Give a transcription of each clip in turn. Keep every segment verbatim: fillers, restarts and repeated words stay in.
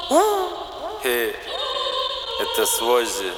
Хей, это Свози,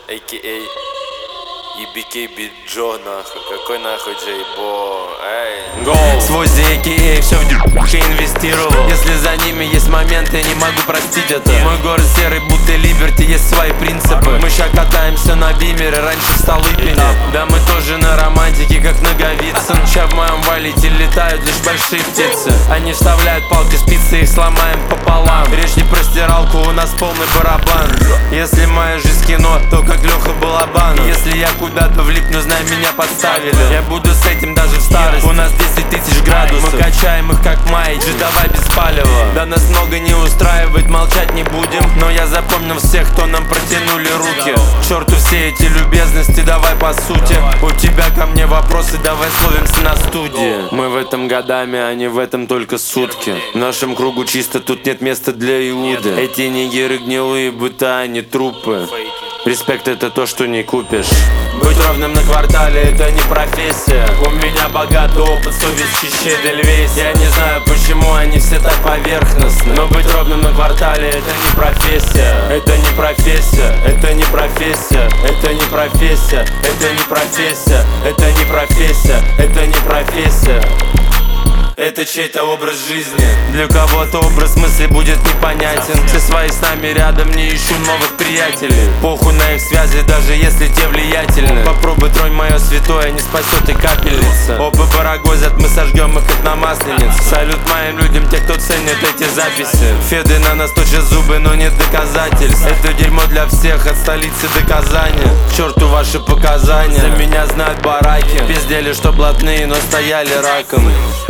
а.к.а. и би кей Beat Joe, нахуй. Какой нахуй Джей-Бо, эй. Go. Свози, а.к.а. все в дерьмке инвестировал. Если за ними есть моменты, не могу простить это. Мой город серый, будто Либерти, есть свои принципы. Мы ща катаемся на бимере, раньше в Столыпине. Да мы тоже на романтике, как Наговицын. Ща в моем валите летают лишь большие птицы. Они вставляют палки, спицы, их сломаем пополам. Речь не про стиралку, у нас полный барабан. Если моя жизнь кино, то как Леха Балабан. Если я куда-то влипну, знай, меня подставили. Я буду с этим даже в старости. У нас десять тысяч градусов. Мы качаем их как маятник, давай без палева. Да нас много не устраивает, молчать не будем. Но я запомнил всех, кто нам протянули руки. К черту все эти любезности, давай по сути. У тебя ко мне вопросы, давай словимся на студии. Мы в этом годами, а не в этом только сутки. В нашем кругу чисто, тут нет места для Иуды. Эти нигеры гнилые быта, а не трупы. Респект — это то, что не купишь. Быть ровным на квартале — это не профессия. У меня богатый опыт, совесть чище Дельвейс. Я не знаю, почему они все так поверхностны. Но быть ровным на квартале — это не профессия. Это не профессия, это не профессия. Это не профессия, это не профессия. Это не профессия, это не профессия. Это чей-то образ жизни. Для кого-то образ мысли будет непонятен. Все свои с нами рядом, не ищу новых приятелей. Похуй на их связи, даже если те влиятельны. Попробуй тронь мое святое, не спасет и капельница. Оба барагозят, мы сожгем их как на масленице. Салют моим людям, те, кто ценит эти записи. Феды на нас точат зубы, но нет доказательств. Это дерьмо для всех, от столицы до Казани. К черту ваши показания. За меня знают бараки. Пиздели, что блатные, но стояли раком.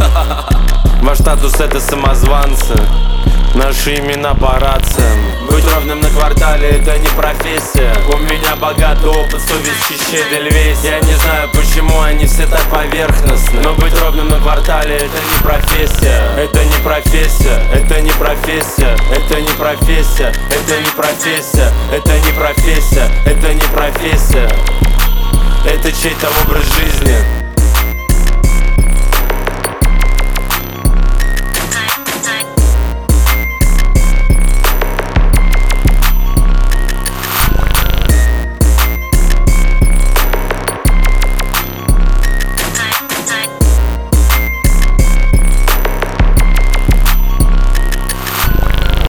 Ваш статус — это самозванцы. Наши имена по рациям. Быть ровным на квартале — это не профессия. У меня богатый опыт, совесть чище Дельвейс. Я не знаю, почему они все так поверхностны. Но быть ровным на квартале — это не профессия. Это не профессия, это не профессия. Это не профессия, это не профессия. Это не профессия, это не профессия. Это чей-то образ жизни.